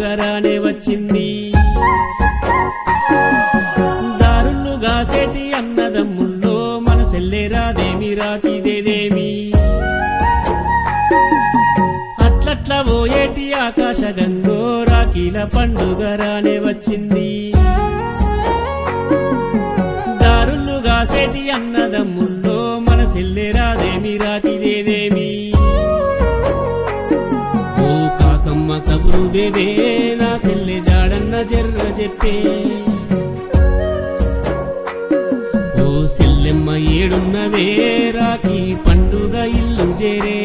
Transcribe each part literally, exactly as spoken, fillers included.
పండుగరానే వచ్చింది దారులు గాసేటి అన్నదమ్ముల్లో మన సెల్లెరాదేమి రాకిదేదేమి అట్లట్ల పోయేటి ఆకాశ గంగో రాఖీల పండుగరానే వచ్చింది దారులు గాసేటి అన్నదమ్ముల్లో మన సెల్లెరాదేమి రాకిదేదేమి ఓ కాకమ్మ కబురు దేవే నా సెల్లె జాడన్న జర్ర చెప్పే ఓ సెల్లెమ్మ ఏడున్నవే రాఖీ పండుగ ఇల్లు చేరే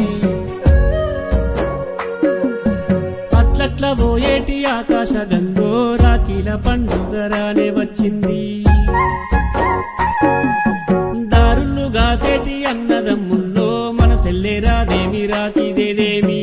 అట్లట్ల పోయేటి ఆకాశ గంగో రాఖీల పండుగరానే వచ్చింది దారులు గాసేటి అన్నదమ్ముల్లో మన సెల్లెరాదేమి రాకిదేదేమి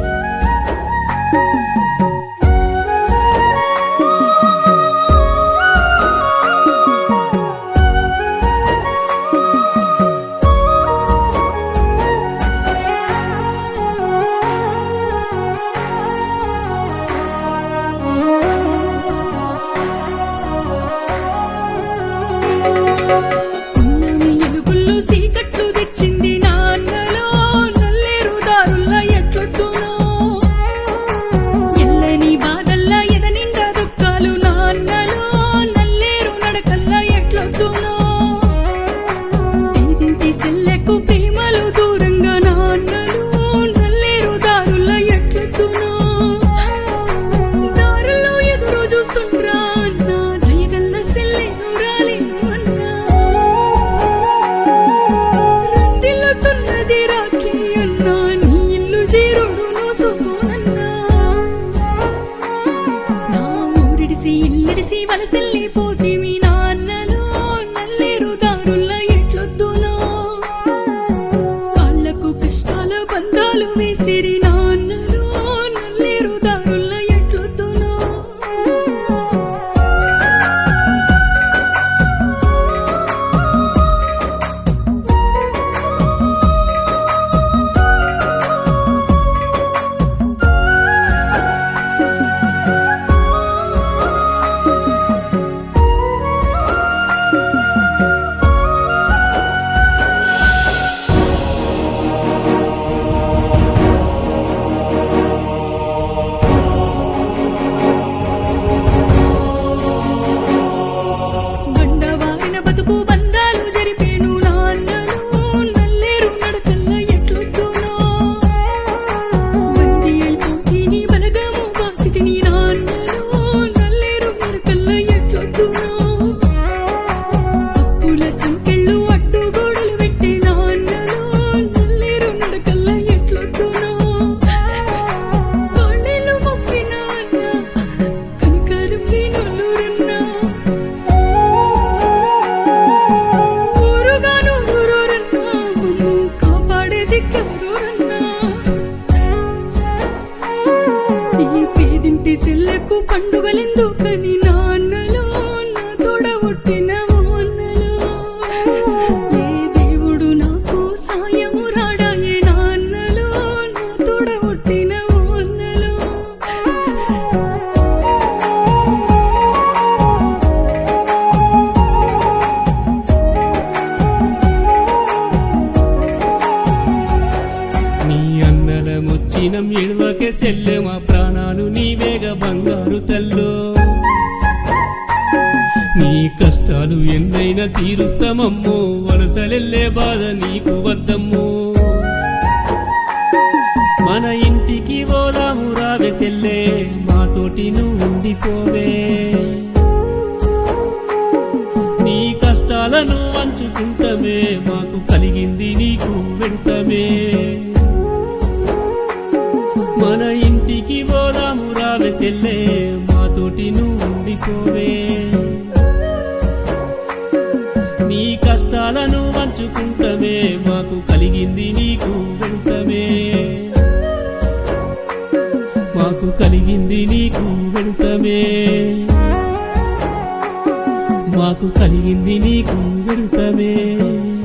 పండుగలెందుకని నాన్నలో నా తోడ పుట్టిన ఓన్నలో ఏ దేవుడు నాకు సాయము రాడాయే నాన్నలో నా తోడ పుట్టిన ఓన్నలో నీ అన్నల ముచ్చినం ఎడవకే చెల్లె మా ప్రాణాలు నీవేగ బంగారు తల్లో నీ కష్టాలు ఎన్నైనా తీరుస్తామమ్మో వలసలెల్లే బాధ నీకు వద్దమ్మో మన ఇంటికి పోదాము రావే చెల్లే మాతోటి నువ్వు ఉండిపోవే నీ కష్టాలను వంచుకుంటమే మాకు కలిగింది నీకు వెంటమే మన ఇంటికి పోదాము రావే చెల్లే మాతోటి నువ్వు ఉండిపోవే నీ కష్టాలను వంచుకుంటమే మాకు కలిగింది నీకు వెంటమే మాకు కలిగింది నీకు వెంటమే మాకు కలిగింది నీకు వెంటమే